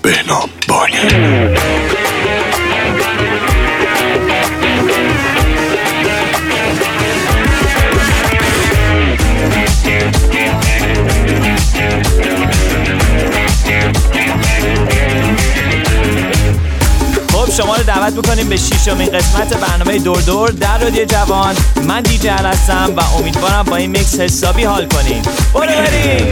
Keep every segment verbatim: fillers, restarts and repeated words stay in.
بهنام بانی. شما رو دعوت میکنیم به ششمین قسمت برنامه دور دور در رادیو جوان. من دیجی ال هستم و امیدوارم با این میکس حسابی حال کنیم. برو بریم.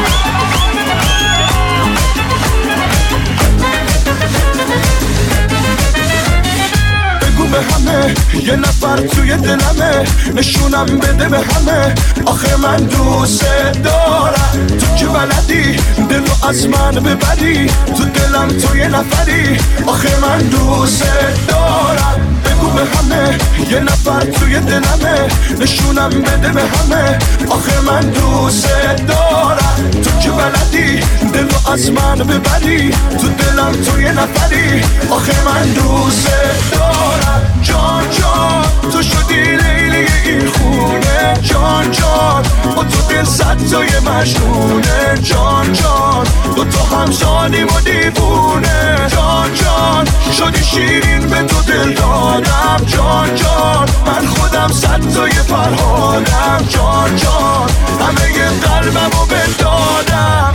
بگو به همه یه نفر توی دلمه، نشونم بده به همه آخه من دوست دارم. تو که بلدی دلو از من ببری، تو دلم تو یه نفری آخه من دوست دارم. بگو به همه یه نفر توی دلمه، نشونم بده به همه آخه من دوست دارم. تو که بلدی دلو از من ببری، تو دلم تو یه نفری آخه من دوست دارم. جان جان تو شدی لیلی این خونه، جان جان با تو دل صد تای مجنونه، جان جان دو تا همزانیم و دیوونه، جان جان شدی شیرین به تو دل دادم، جان جان من خودم صد تای فرهادم، جان جان همه ی قلبم رو بدادم.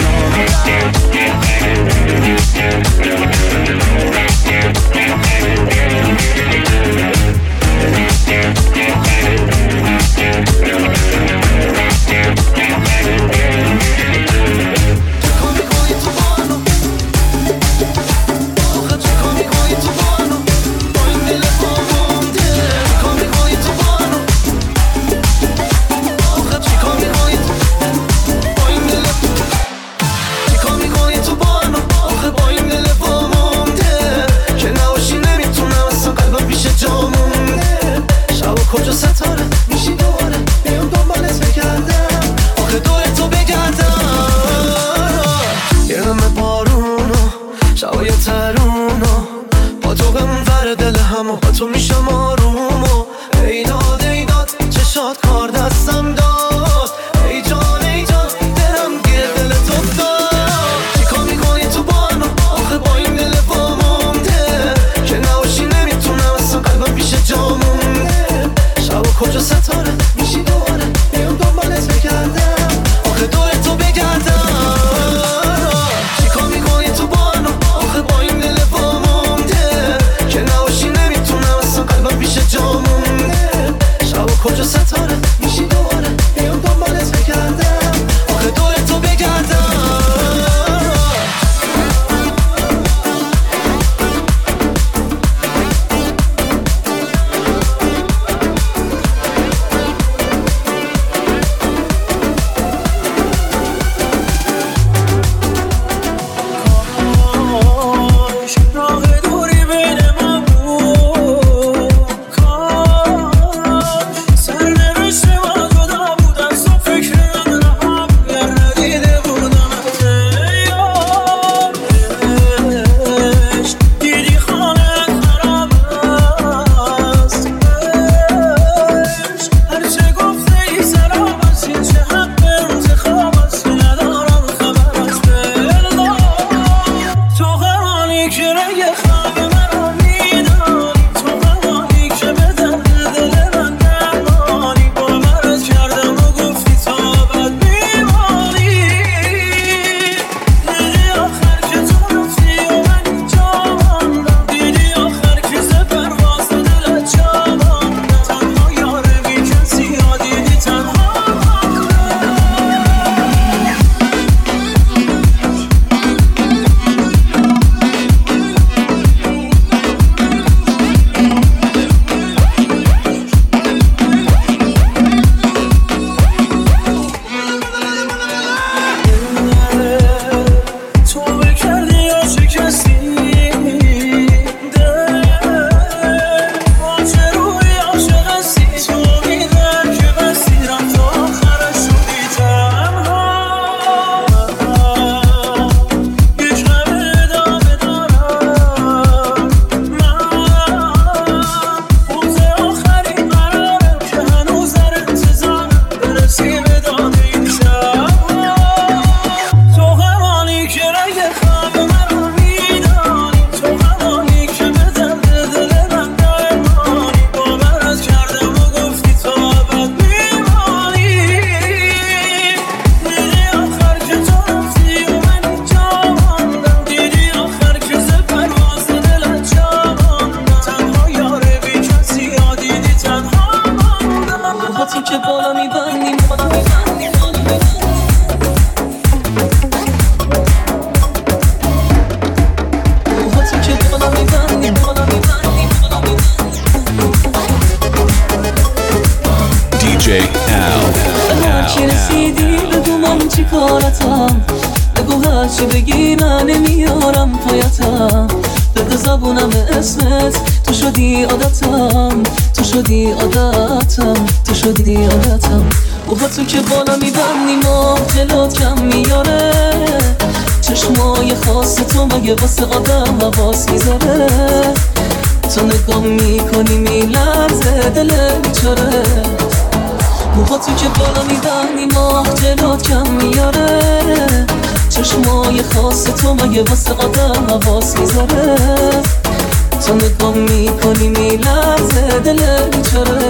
عادتم، بده زبونم اسمت، تو شدی عادتم، تو شدی عادتم، تو شدی عادتم. اوها تو که بالا میبندی ماه جلوت کم میاره، چشمای خاص تو مگه واسه آدم حواس میذاره، تو نگاه میکنی میلرزه دل بیچاره. موها تو که بالا میبندی ماه جلوت کم میاره، چشمای خاص تو مگه واسه آدم حواس میذاره، تو نگاه میکنی میلرزه دل بیچاره.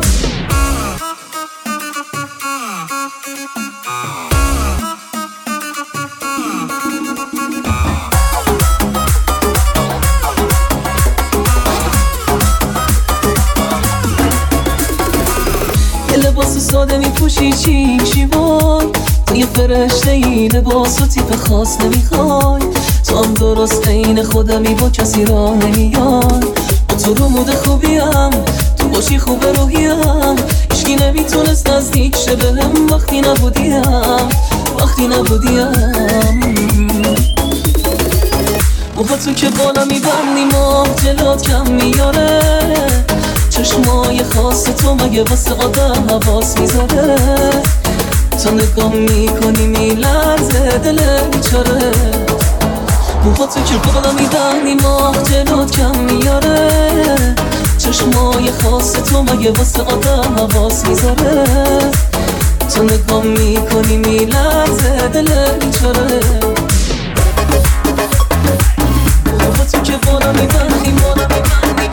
لباس ساده میپوشی چی شیوای، تو یه فرشته ای لباس و تیپ خاص نمیخوای، تو هم درست عین خودمی با کسی را نمیای. با تو رو مود خوبیم، تو باشی خوب روحیم، هیچکی نمیتونست نزدیک شه بهم وقتی نبودیم، وقتی نبودیم. موها تو که بالا میبندی ماه جلوت کم میاره، چشمای خاص تو مگه واسه آدم حواس میذاره، تو نگاه میکنی میلرزه دل بیچاره. موها تو که بالا میبندی ماه جلوت کم میاره، چشمای خاص تو مگه واسه آدم حواس میذاره، تو نگاه میکنی میلرزه دل بیچاره. موها تو که بالا میبندی بالا میبندی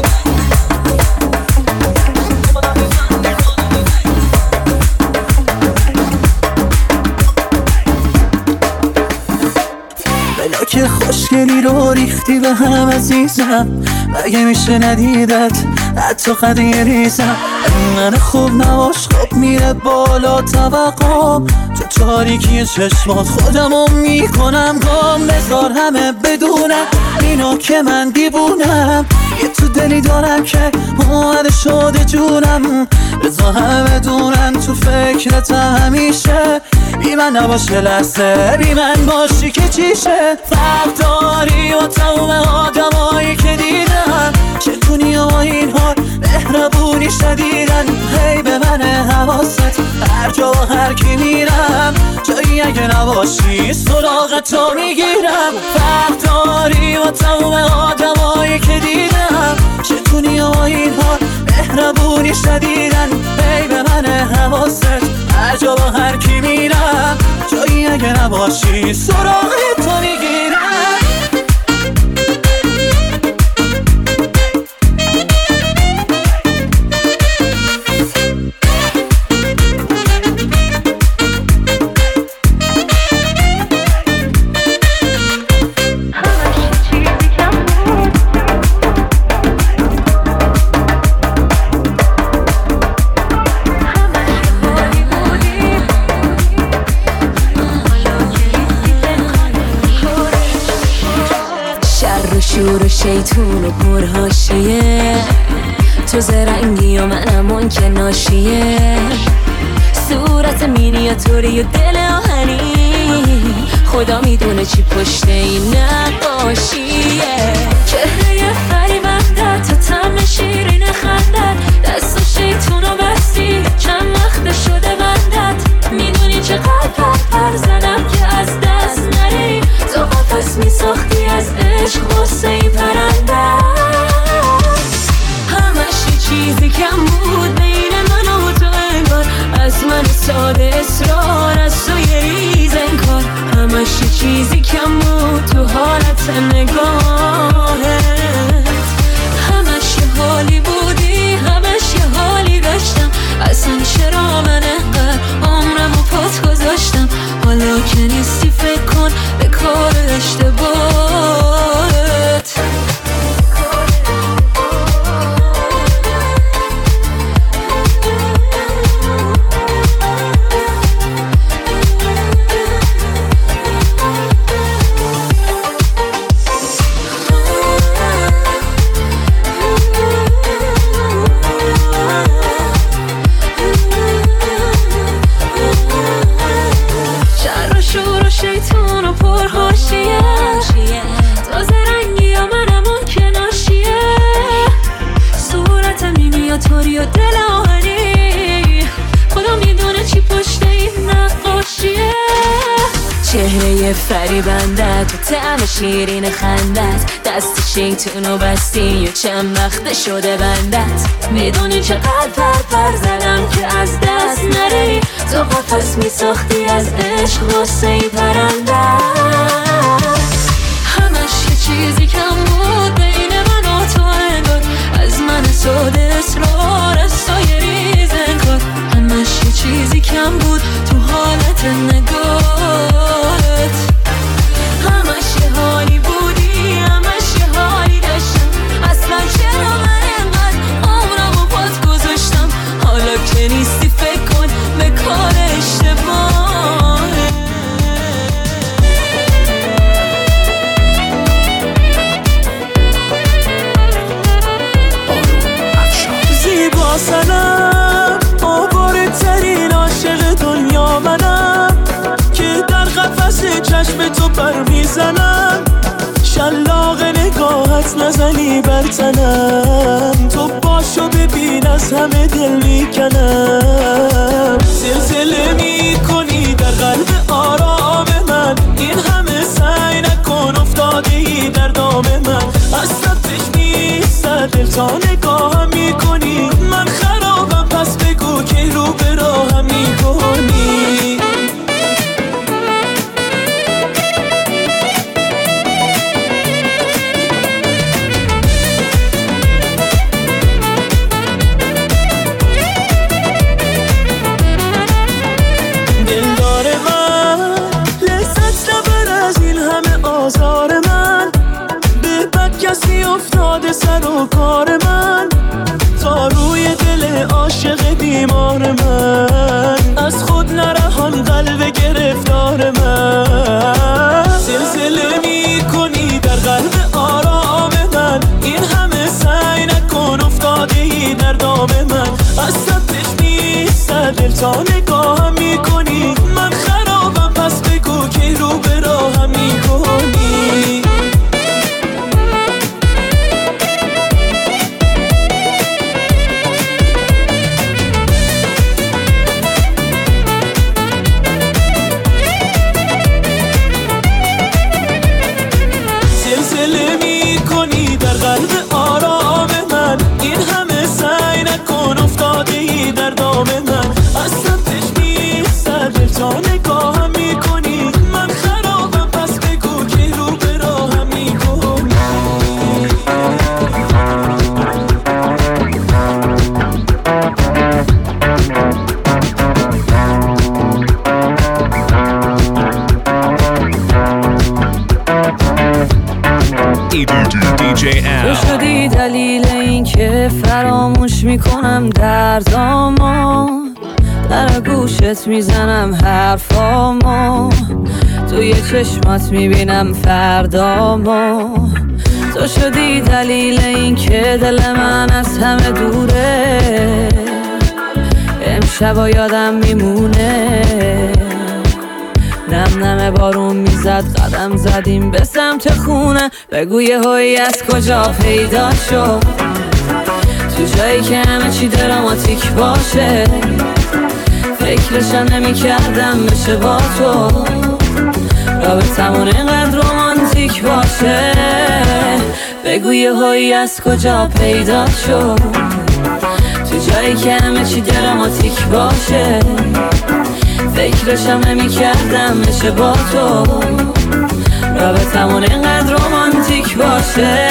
که خوشگلی رو ریختی به هم عزیزم، مگه میشه ندیدت حتی قدی ریزم. من خوب نباش خوب میره بالا طبقام، تو تاریکی چشمات خودمو میکنم گام. بذار همه بدونم اینو که من دیوونم، یه تو دلی دارم که اومده شده جونم. بذار همه بدونن تو فکرتم همیشه، بی من نباشه لحظه، بی من باشی که چیشه. فرق داری با تموم آدمایی که دیدم، چطونی و این حال مهربونی شدیدن. هی به من حواست هر جا و هر کی میرم، جایی اگه نباشی سراغ تو میگیرم. فرق داری با تموم آدمایی که دیدم، چطونی و این حال مهربونی شدیدن. هی به من حواست هر جا و هر کی میرم، جایی اگه نباشی سراغ تو میگیرم. شور و شیطون و پرهاشیه، تو زرنگی و منم اون که ناشیه. صورت مینیاتوری و دل آهنی، خدا میدونه چی پشت این نقاشیه. چهره فریبنده تو طعم شیرین خندت، دست و شیطون و بستی چند وقت شده بندت. میدونی چقدر پر زدم که از دست نری، تو قفس میساختی از عشق واسه این پرنده. همش یه چیزی کم بود بین من و تو انگار، از من ساده اصرار از تو یه ریز انکار. همش یه چیزی کم بود تو حالت نگاهت، همش یه حالی بودی همش یه حالی داشتم. اصلا چرا من انقدر عمرم و پات گذاشتم، حالا که نیستی فکر کن به کار اشتباهت. فریبندت و طعم شیرین خندت، دست شیطونو بستی و چند وقت شده بندت. میدونی چقدر پر پر زدم که از دست نری، تو قفس میساختی از عشق واسه ای پرندت. همش یه چیزی کم بود بین من و تو انگار، از من ساده اصرار از تو یه ریز انگار. همش یه چیزی کم بود تو حالت نگاهت، همش یه حالی بودی، همش یه حالی داشتم. اصلا چرا من اینقدر عمرمو پات گذاشتم؟ حالا که نیستی فکر کن به کار اشتباهه. زیبا سنم آواره ترین عاشق دنیا منم، که در قفس چشم تو پر میزنم. شلاق نگاهت نزنی بر تنم، تو باشو ببین از همه دل میکنم. زلزله میکنی در قلب آرام من، این همه سعی نکن افتاده ای در دام من. از سبتش میستر دل تا نگاهم میکنی، من خرابم پس بگو که رو به راهم میکنی. دلدار من لذت نبر از این همه آزار من، به بد کسی افتاده سر و کار من. تا روی دل عاشق بیمار من، از خود نرهان قلب گرفتار من. زلزله میکنی در قلب آرام من، این همه سعی نکن افتاده ای در دام من. از سبتش میستر دل تا نگاهم میکنی، من خرابم پس بگو که رو به راهم میکنی. زلزله میکنی در قلب آرام من، این همه سعی نکن افتاده ای در دام من. از سمتش میستر دل تا نگاهم میکنی، من خرابم پس بگو که رو به راهم میکنی. تو شدی دلیل این که فراموش میکنم دردامو، در گوشت میزنم حرفامو، تو یه چشمات میبینم فردامو. تو شدی دلیل این که دل من از همه دوره، امشبا یادم میمونه. نم نم بارون میزد قدم زدیم به سمت خونه، بگو یه هایی از کجا پیدا شد، تو جایی که همه چی دراماتیک باشه. فکرشم نمی کردم بشه با تو، رابطمون اینقدر رومانتیک باشه. بگو یه هایی از کجا پیدا شد، تو جایی که همه چی دراماتیک باشه. فکرشم نمی کردم بشه با تو، رابطمون اینقدر رومانتیک باشه.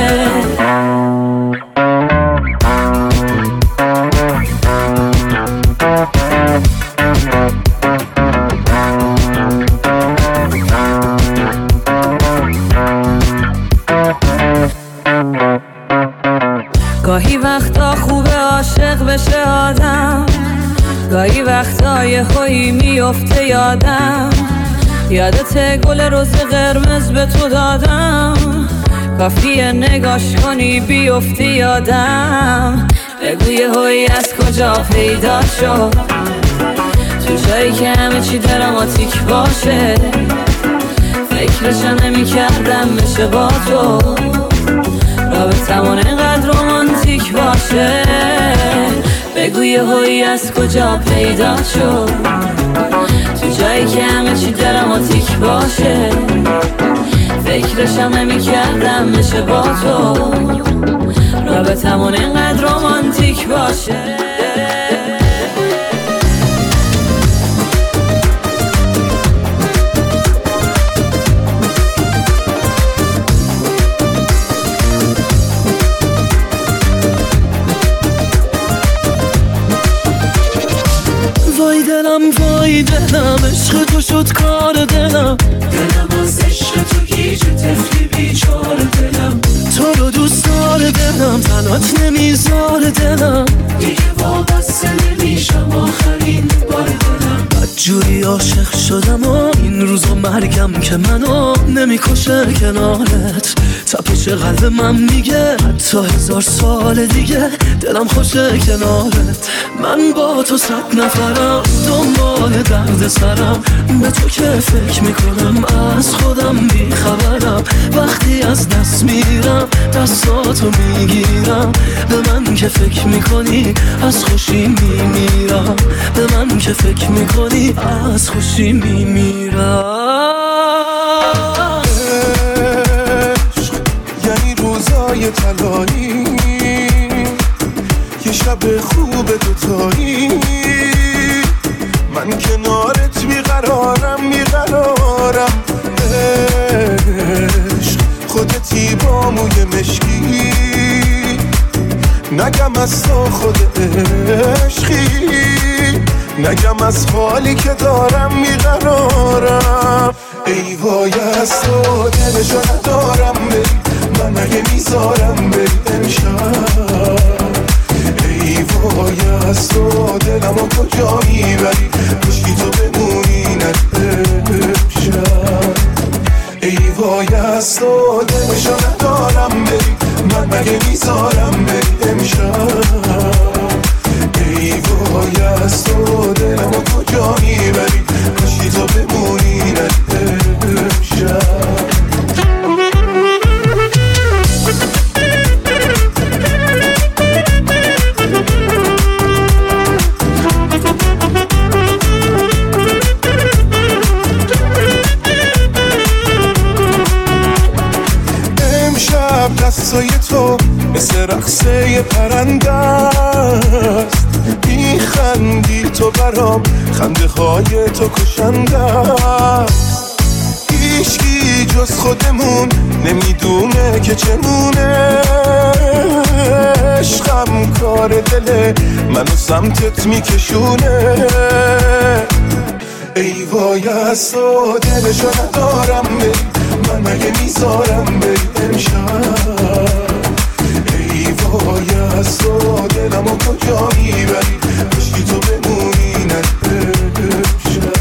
گاهی وقتا خوبه عاشق بشه آدم، گاهی وقتا یه خویی میفته یادم. یادت گل روز قرمز به تو دادم، کافیه نگاش کنی بیفتی یادم. بگو یه هایی از کجا پیدا شد، تو جایی که همه چی دراماتیک باشه. فکرشم نمی کردم بشه با تو، رابطمون اینقدر رومانتیک باشه. بگو یه هایی از کجا پیدا شد، تو جایی که همه چی دلم و تیک باشه فکرشم نمی کردم میشه با تو رابطمون اینقدر رومانتیک باشه وای دلم وای دلم عشق تو شد کار دلم دلم از عشق تو گیج تفلی بیچار دلم تو رو دوست دار دلم تنات نمیذار دلم دیگه وابسته نمیشم آخرین بار دلم بدجوری عاشق شدم و این روزا مرگم که منو نمیکشه کنارت تپش قلب من میگه حتی هزار سال دیگه دلم خوشه کنارت من با تو صد نفرم دنبال درد سرم به تو که فکر میکنم از خودم بیخبرم وقتی از دست میرم دستاتو میگیرم به من که فکر میکنی از خوشی میمیرم به من که فکر میکنی از خوشی میمیرم یعنی روزای طلایی یه شب خوب دوتایی من کنارت بیقرارم بیقرارم عشق خودتی با موی مشکی نگم از تو خود عشقی نگم از حالی که دارم بیقرارم ای وای از تو دلشو ندارم بری من اگه میذارم بری امشب ای وای از تو دلمو کجا میبری کشکی تو بمونی امشب ای وای از تو دلشو ندارم بری من مگه میذارم بری امشب ای وای از تو دلمو کجا میبری کشکی تو بمونی امشب دستای تو مثل رقصه پرنده است میخندی تو برام خنده های تو کشنده است هیچکی جز خودمون نمیدونه که چمونه عشقم کار دله منو سمتت میکشونه ای وای از تو دلشو ندارم بری من مگه میذارم بری امشب ای وای از تو دلمو کجا میبری کشکی تو بمونی امشب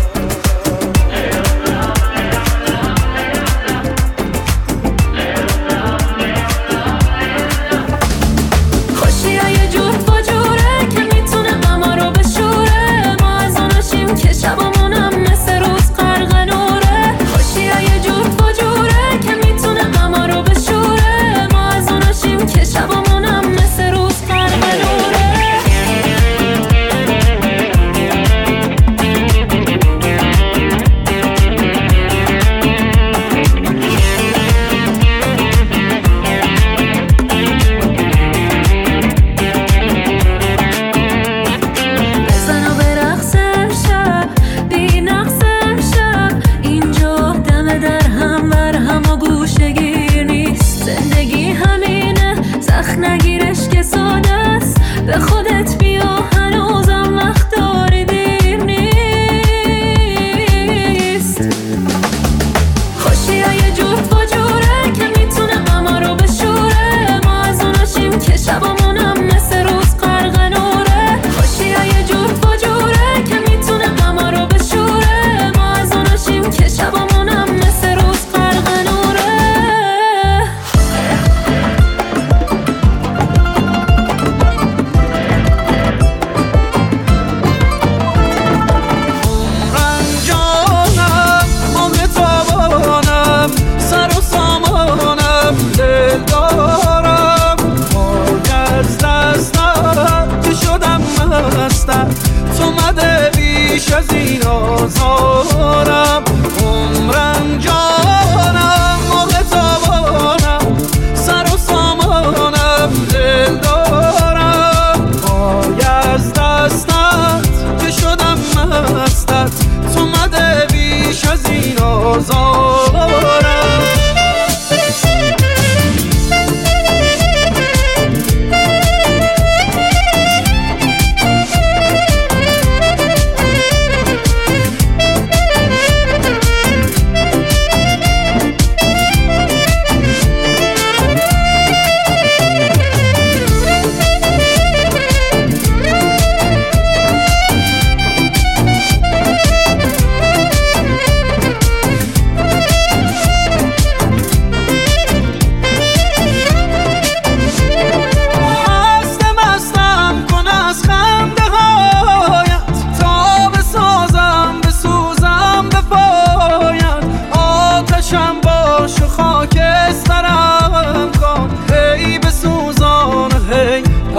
خوشی ها یه جور فجوره که میتونه غما رو بشوره ما از آناشیم که شبامونم مثل روز غرق نوره خوشی ها یه جور فجوره که میتونه غما رو بشوره ما از آناشیم که شبامونم مثل روز غرق نوره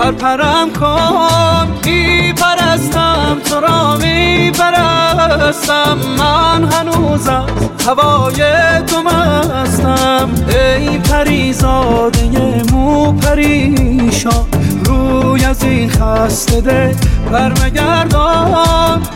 پرپرم کن، میپرستم تو را میپرستم، من هنوز از هوای تو مستم. ای پریزاده مو پریشان، روی از این خسته دل برمگردان.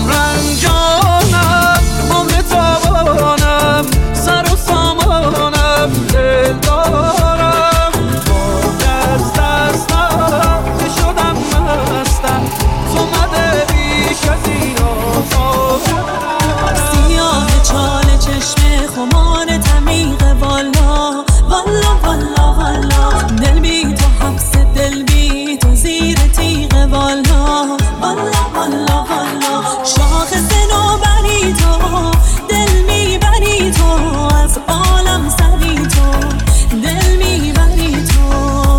رنجانم عمر تابانم، سر و سامانم دل دارم، با دست دستم شدم مستم، تو مده بیش از این آزادم. سیاه چال چشم خمان تمیغ والا والا والا والا، دل بی تو حبس دل بی تو زیر تیغ والا والا والا والا. شاخص نوبری تو دل میبری تو، از عالم سری تو دل میبری تو.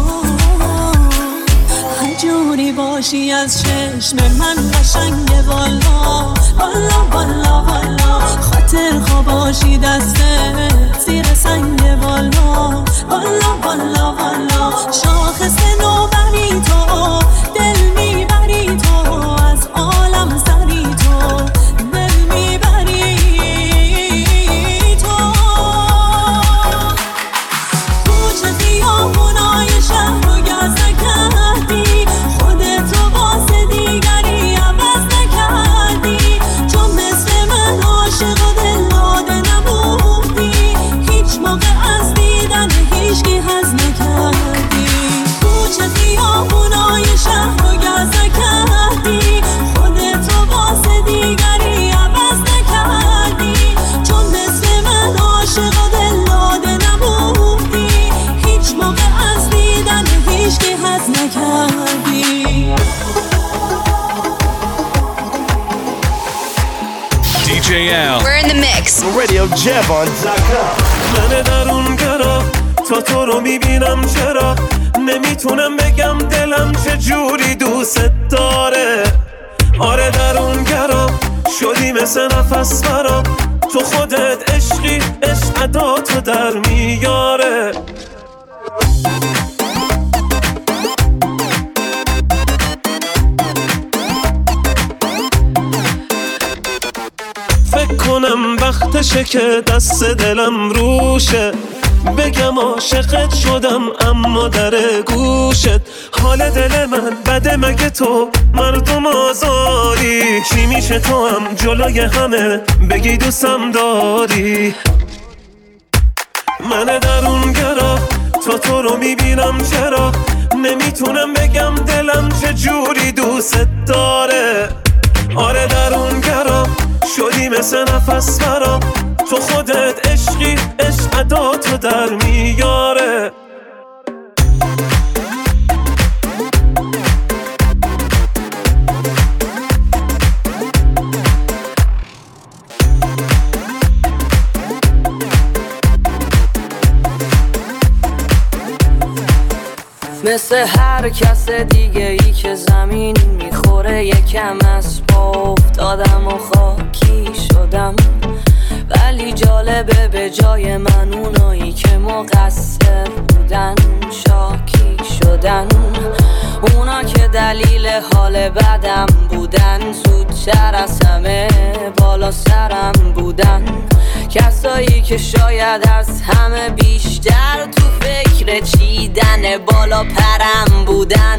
هر جوری باشی از چشم من قشنگ والا والا والا والا. خاطر خواه باشی دست زیر سنگ والا والا والا والا. شاخص نوبری تو دل میبری تو، از عالم سری تو دل میبری تو. کوچه خیابونای شهر رو گز نکردی، خودتو واسه دیگری عوض نکردی، چون مثل من عاشق و دل داده نبودی، هیچ موقع از دیدن هیچکی حظ نکردی. کوچه خیابونای شهر رو گز نکردی، خودتو واسه دیگری عوض نکردی، چون مثل من عاشق و دل داده نبودی، هیچ موقع از دیدن هیچکی حظ نکردی. دی جی L We're in the mix. Radio Jevon dot com. من درونگرا تا تو رو میبینم، چرا نمیتونم بگم دلم چه جوری دوست داره. آره درونگرا شدی مثل نفس برام، تو خودت عشقی، عشق عداتو در میاره. فکر کنم وقتشه که دست دلم روشه، بگم عاشقت شدم اما در گوشت. حال دل من بده مگه تو مردم آزاری، چی میشه تو هم جلوی همه بگی دوستم داری. من درونگرا تا تو رو میبینم، چرا نمیتونم بگم دلم چه جوری دوست داره. آره درونگرا شدی مثل نفس برام، تو خودت عشقی، عشق عداتو در میاره. مثل هر کس دیگه ای که زمین میخوره، یکم از پا افتادم و خاکی شدم. ولی جالبه به جای من اونایی که مقصر بودن شاکی شدن. اونا که دلیل حال بدم بودن، زودتر از همه بالا سرم بودن. کسایی که شاید از همه بیشتر تو فکر چیدن بالا پرم بودن.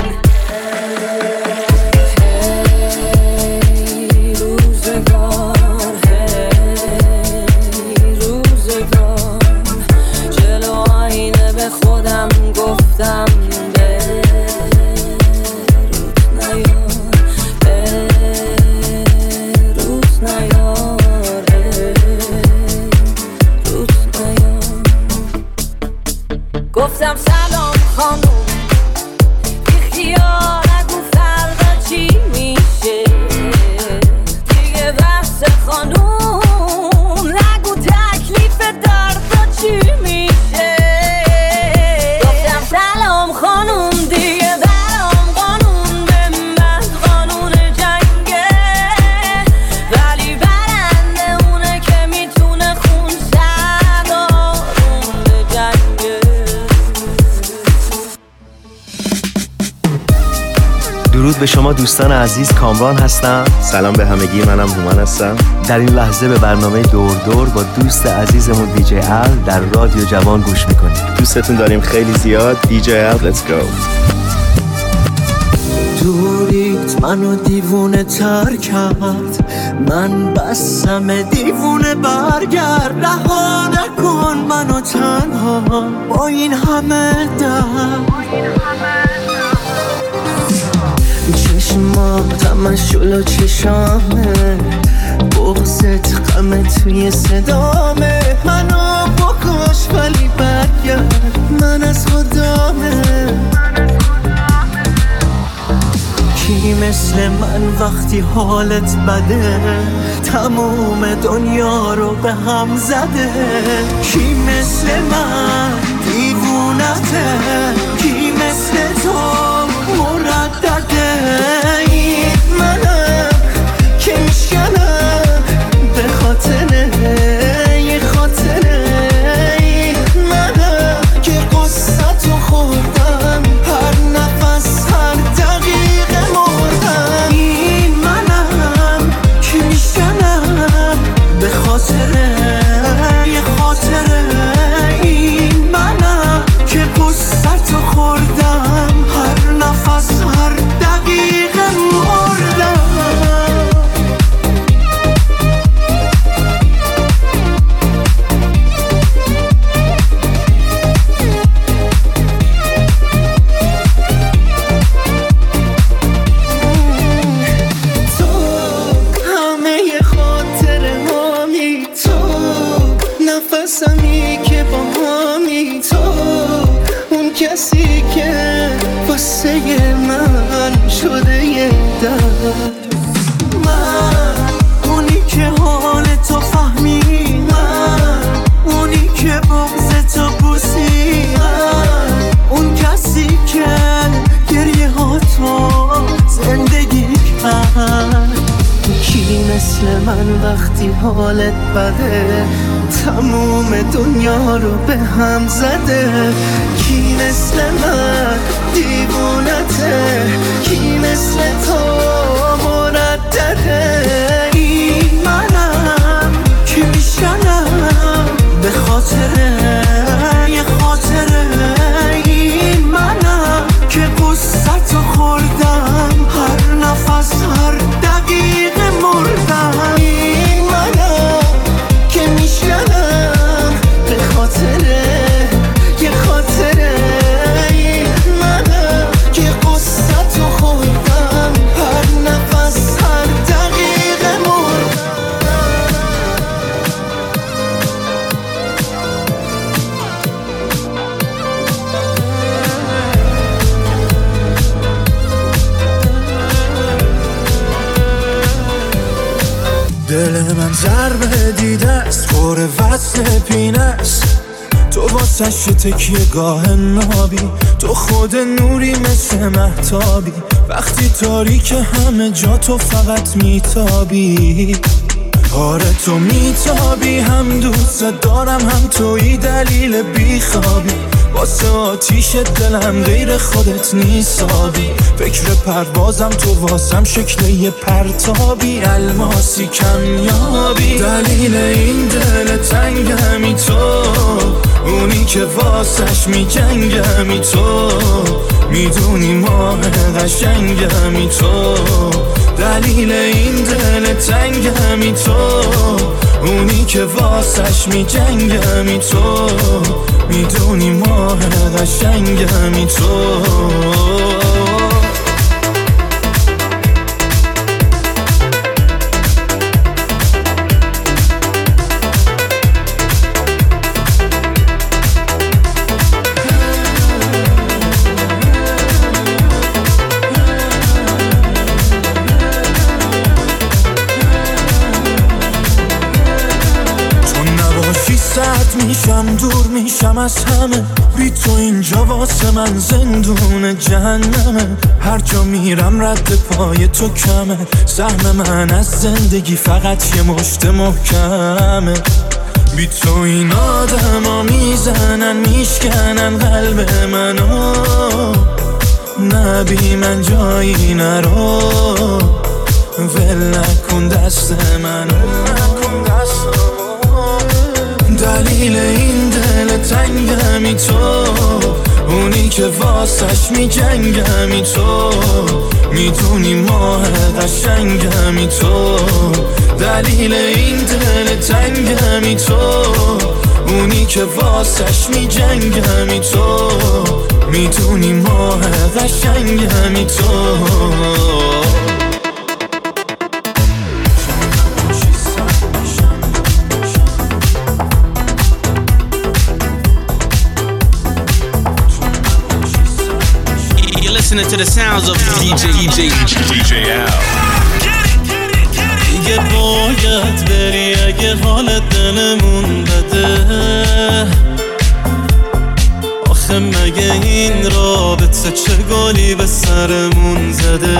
هی روزگار، هی روزگار، جلو آینه به خودم گفتم گفتم سلام خانوم، بی خیال نگو فردا چی میشه دیگه، بحث خانوم نگو تکلیف دردا چی میشه. گفتم سلام خانوم، دیگه برام قانون به من قانون جنگه، ولی برنده اونه که میتونه خون زد آروم به جنگه. درود به شما دوستان عزیز، کامران هستم. سلام به همگی، منم هومن هستم. در این لحظه به برنامه دور دور با دوست عزیزمون دی جی ال در رادیو جوان گوش میکنیم. دوستتون داریم خیلی زیاد. دی جی ال، let's go. دوریت منو دیوونه تر کرد، من بسم دیوونه برگرد. رها نکن منو تنها با این همه درد. چشماتم شلو چشامه، بغضت غم توی صدامه. منو بکش ولی برگرد، من از خدامه. کی مثل من وقتی حالت بده، تموم دنیا رو به هم زده. کی مثل من دیوونته، کی مثل تو مردده. این منم که میشکنم به خاطره یه خاطره. این منم که قصت رو خوردم، هر نفس هر دقیقه مردم. این منم که میشکنم به خاطره یه خاطره. این منم که قصت رو خوردم، هر نفس هر دقیقه مردم. تو همه خاطره هامی، تو نفسمی که با هامی، تو اون کسی که واسه من شده یه درد. من اونی که حال تو فهمی، من اونی که بغض تو بوسی، من اون کسی که گریه ها تو زندگی کرد. کی مثل من وقتی حالت بده، تموم دنیا رو به هم زده. کی مثل من دیوونته، کی مثل تو مردده. این منم که میشکنم به خاطره یه خاطره. این منم که قصت رو خوردم، هر نفس هر دقیقه مردم. این منم که میشکنم به خاطره یه خاطره. این منم که قصت رو خوردم، هر نفس هر دقیقه مردم. دل من ضربه دیده است، خور وصل پینه است. تو واسش تکیه گاه نابی، تو خود نوری مثل مهتابی. وقتی تاریک همه جا تو فقط میتابی. آره تو میتابی، هم دوست دارم هم توی دلیل بیخوابی. واسه آتیش دلم غیر خودت نیسابی. فکر پروازم تو واسم شکل یه پرتابی. الماسی کمیابی، دلیل این دل تنگمی تو، اونی که واسش میجنگمی تو. میدونی ماه قشنگمی تو، دلیل این دل تنگمی تو، اونی که واسش میجنگمی تو. میدونی ماه قشنگمی تو. میشم دور میشم از همه، بی تو اینجا واسه من زندون جهنمه. هر جا میرم رد پای تو کمه، سهم من از زندگی فقط یه مشت محکمه. بی تو این آدم ها میزنن میشکنن قلب منو، نه بی من جایی نرو، ول نکن دست منو. دلیل این دل تنگمی تو، اونی که واسش می جنگمی تو، میدونی ماه قشنگمی تو. دلیل این دل تنگمی تو، اونی که واسش می جنگمی تو، میدونی ماه قشنگمی تو. Listening to the sounds of D J D J D J Al. دیگه باید بری اگه حال دلمون بده. آخه مگه این رابطه چه گلی به سرمون زده؟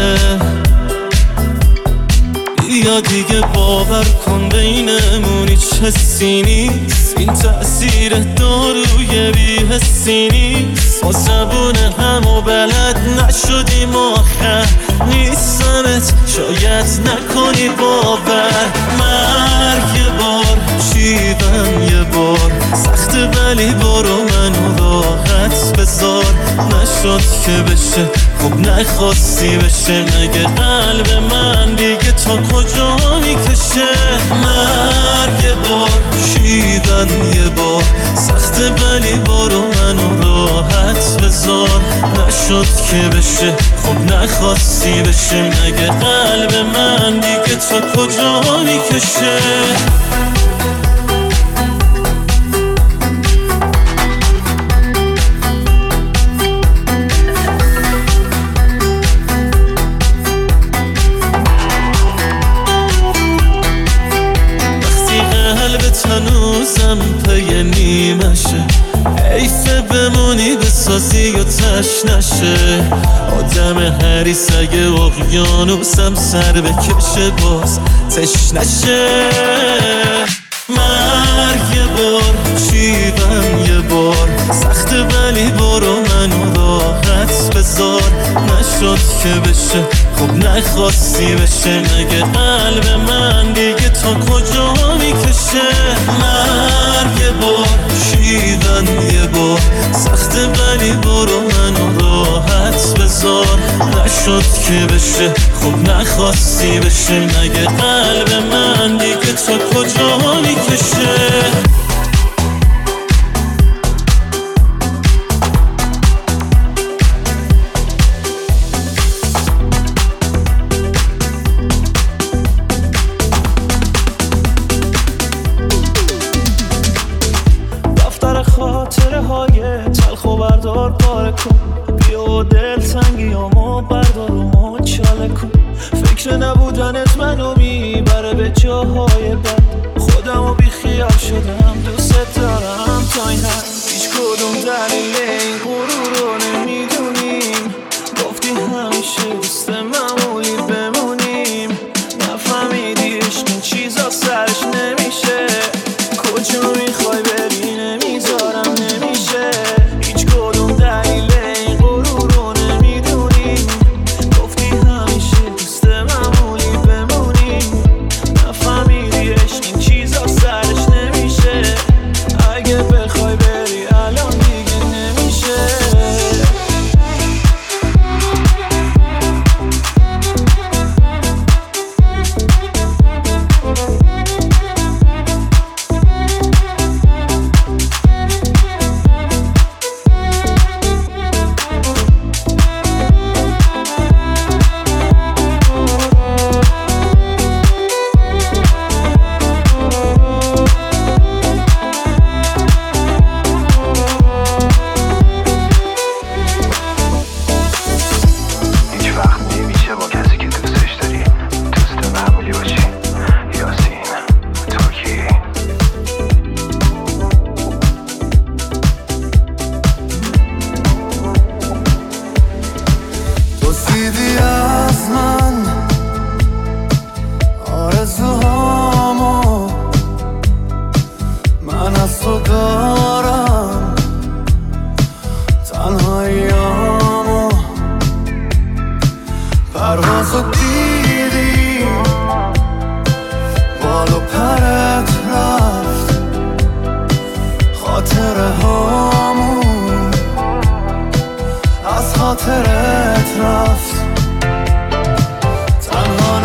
یا دیگه باور کن بینمون هیچ حسی نیست، این تأثیر داروی بی‌حسی نیست. ما زبون همو بلد نشدیم آخر نیستمت شاید نکنی باور. مرگ یه بار شیبم یه بار سخته ولی برو منو راحت بذار. نشد که بشه خب نخواستی بشه، مگه قلب من دیگه تا کجا میکشه؟ مرگ یه بار شیدن یه بار سخته ولی برو منو راحت بذار. نشد که بشه خب نخواستی بشه، مگه قلب من دیگه تا کجا میکشه؟ هنوزم پی نیمشه، حیفه بمونی بسازی و تش نشه. آدم حریص اگه اقیانوسم سر بکشه باز تش نشه. مرگ یه بار شیبم یه بار سخته ولی برو منو راحت بذار. نشد که بشه خب نخواستی بشه، مگه قلب من دیگه تا کجا میکشه؟ مرگ یه بار شیدن یه بار سخته ولی برو منو راحت بذار. نشد که بشه خب نخواستی بشه، مگه قلب من دیگه تا کجا میکشه؟ فکر نبودنت منو میبره به جاهای بد، خودمو بی خیال شدم دوست دارم تا این حد. هیچ کدوم دلیل این غرور رو نمیدونیم، گفتی همیشه دوست معمولی بمونیم. نفهمیدی عشق این چیزا سرش نمیشه، کجا میخوای بری نمیذارم نمیشه. هیچ کدوم دلیل این غرور رو نمیدونیم، گفتی همیشه دوست معمولی بمونیم. نفهمیدی عشق این چیزا سرش نمیشه، اگه بخوای بری الان دیگه نمیشه. خود دیدی بال و پرت رفت خاطره هامون از خاطرت رفت تنها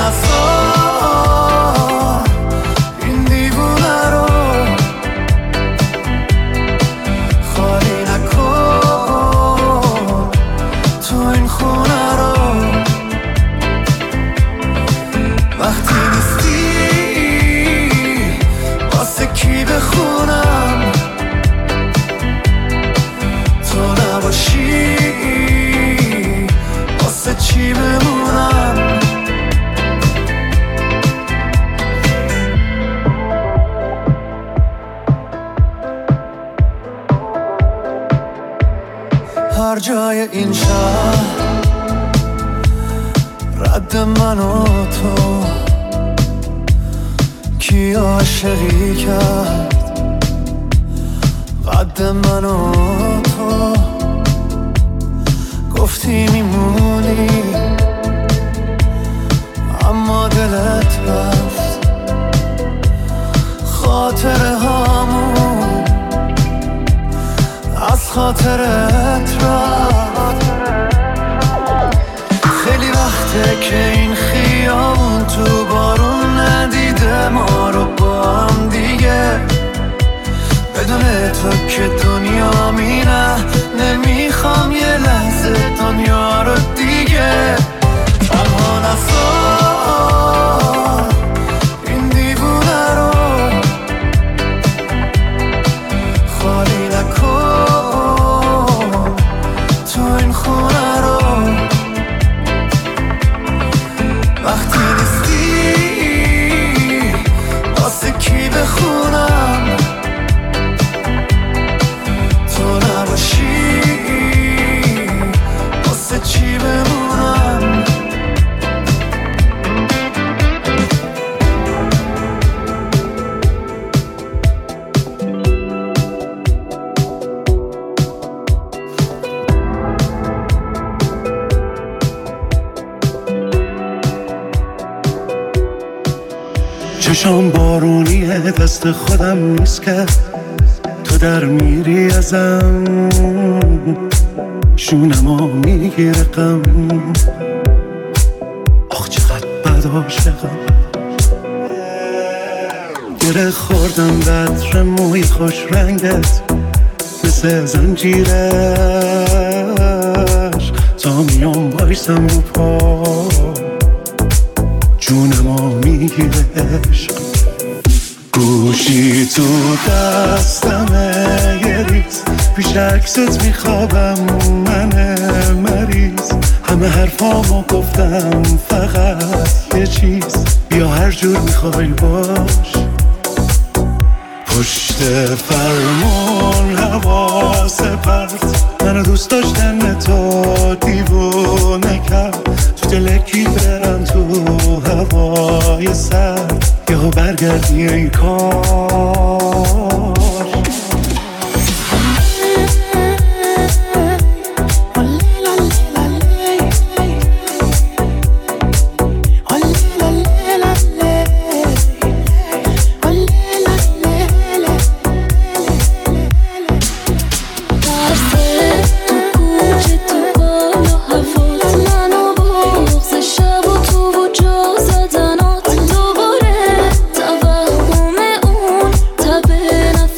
نذار این دیوونه رو خالی نکن تو این خونه رو وقتی نیستی واسه کی بخونم تو نباشی واسه چی بمونم هر جای این شهر رد من و تو کی عاشقی کرد قد من و تو گفتی میمونی اما دلت رفت خاطره هامون از خاطرت رفت خیلی وقته که این خیابون تو بارون ندیده ما رو با هم دیگه بدون تو که دنیا مینه نمیخوام یه لحظه دنیا رو دیگه تنها نذار این دیوونه رو خالی نکن تو این خونه رو وقتی نیستی واسه کی بخونم تو نباشی واسه چی بمونم چشام بارونیه دست خودم نیست که تو در میری ازم شونمو میگیره غم آخ چقدر بد عاشقم گره خوردم بطر موی خوش رنگت مثل زنجیرش تا میام بایستم رو پا جونمو میگیره عشق گوشی تو دستمه یه ریز پیش عکست میخوابم من مریض همه حرفامو گفتم فقط یه چیز یا هر جور میخوای باش پشت فرمون حواس پرت منو دوست داشتن تو دیوونه کرد تو دلکی برم تو هوای سرد یهو برگردی ای کار توهم اون تب نفس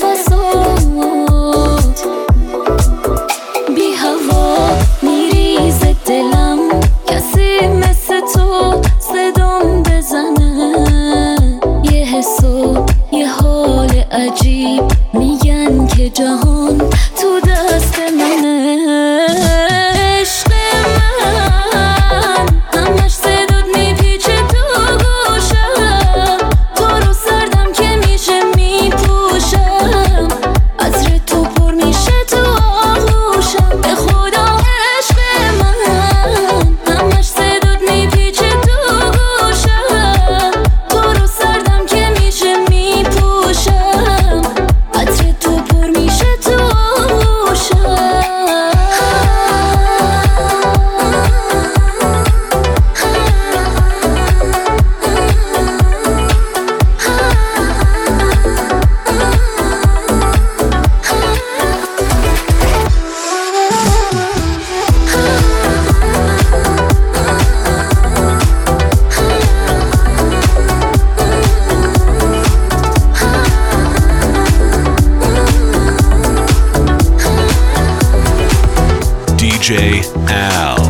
جی Al.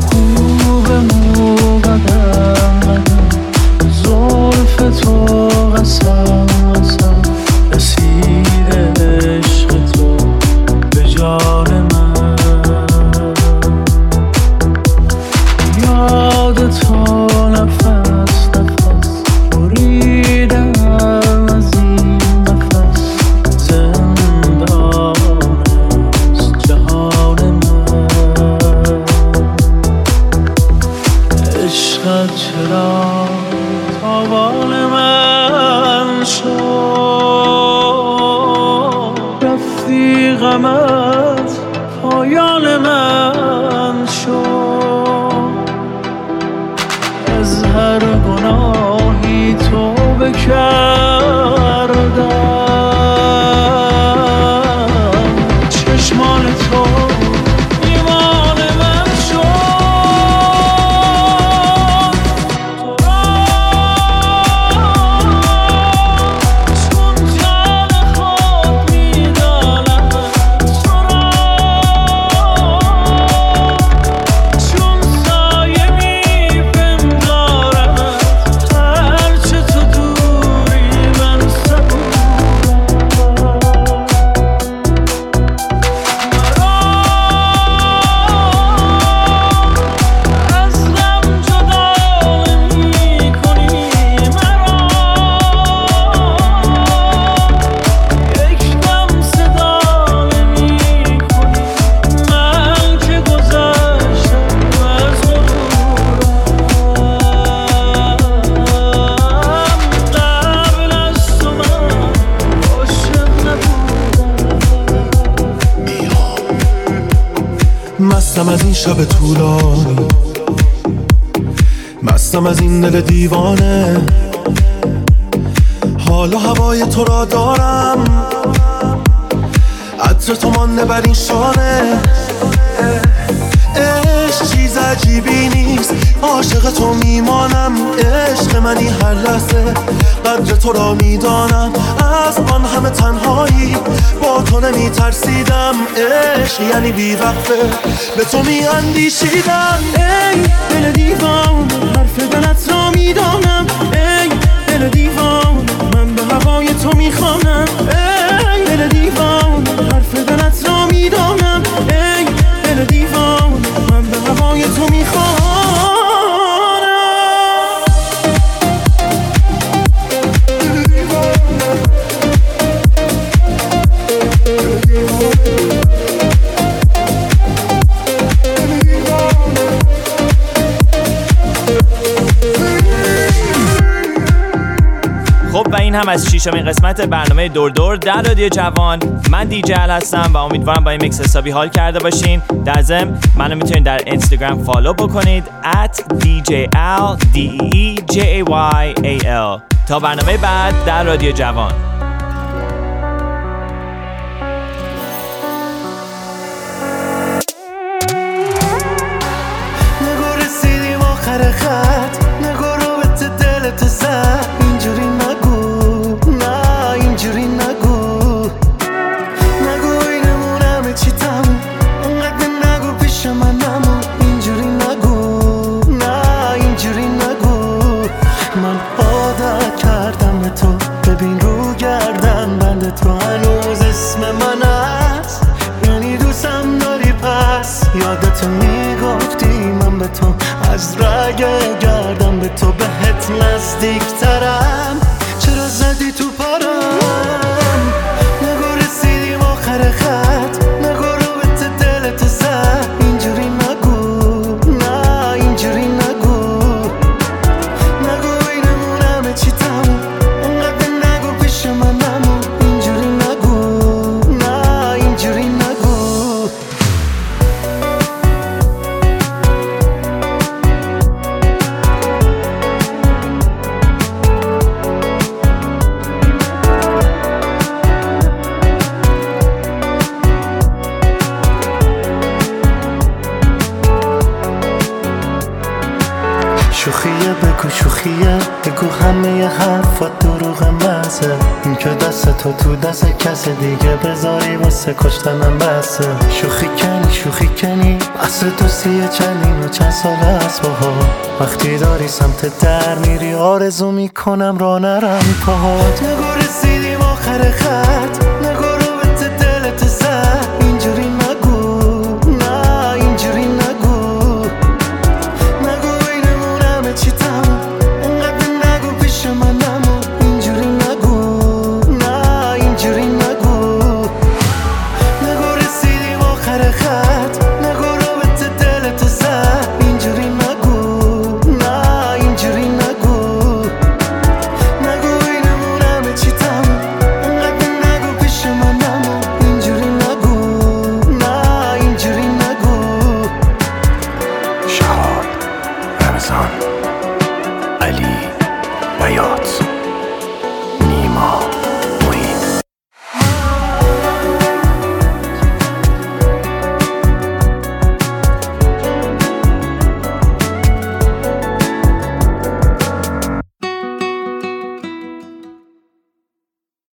زلف تو قسم قسم رسیده عشق تو به جان من، یاد تو نفس نفس بریدم از این نفس، زندان است جهان من. عشقت چرا تاوان من شد، رفتی غمت پایان من شد، از هر گناهی توبه کردم، چشمان تو ایمان من شد. مستم از این شب طولانی، مستم از این دل دیوانه، حالا هوای تو را دارم، عطر تو مانده بر این شانه. عشق چیز عجیبی نیست، عاشق تو میمانم، عشق منی هر لحظه، قدر تو را میدانم، از آن همه تنهایی با تو نمی ترسیدم. عشق یعنی بی‌وقفه به تو می اندیشیدم. ای دل دیوان حرف دلت را میدانم، ای دل دیوان من به هوای تو میخوانم، ای دل دیوان حرف دلت را میدانم، ای دل دیوان من به هوای تو میخوانم. خب و این هم از ششمین قسمت برنامه دور دور در رادیو جوان. من دیجی ال هستم و امیدوارم با این میکس حسابی حال کرده باشین. در ضمن منو میتونید در اینستاگرام فالو بکنید ات دی جی ال دی ای جی ای وای ای ال. تا برنامه بعد در رادیو جوان. نگو رسیدیم آخر خط، نگو رابطه دلت زد، اینجوری نگو، نه اینجوری نگو، نگو اینمون همه چی تموم، انقدر نگو پیش من نمون، اینجوری نگو، نه اینجوری نگو. من عادت کردم به تو، ببین رو گردن بند تو هنوز اسم من هست، یعنی دوستم داری پس. یادت میگفتی من به تو از رگ گردم، به تو بهت نزدیک ترم، چرا زدی تو پرم؟ نگو رسیدیم آخر خط، نگو رابطه دلت زد، اینجوری نگو، نه اینجوری نگو، نگو اینمون همه چی تموم، انقدر نگو پیش من نمون، اینجوری نگو، نه اینجوری نگو. شوخیه بگو شوخیه، بگو همه حرفات دروغ مزه، این که دست تو تو دست کس دیگه بذاری واسه کشتنم بسه. شوخی کنی شوخی کنی اصل دوستی چندین و چند سال است باها. وقتی داری سمت در میری آرزو میکنم را نرم پاهات. نگو رسیدیم آخر خط، نگو رو به دلت زد. اینجوری نگو، نه اینجوری نگو. نگو اینمون همه چی تموم، انقدر نگو پیش من نمون. اینجوری نگو، نه اینجوری نگو. نگو رسیدیم آخر خط، نگو رو به دلت زد. اینجوری نگو، نه اینجوری نگو. نگو اینمون همه چی تموم، انقدر نگو پیش من نمون. اینجوری نگو، نه اینجوری نگو. شهاب، رمضان، علی، بیات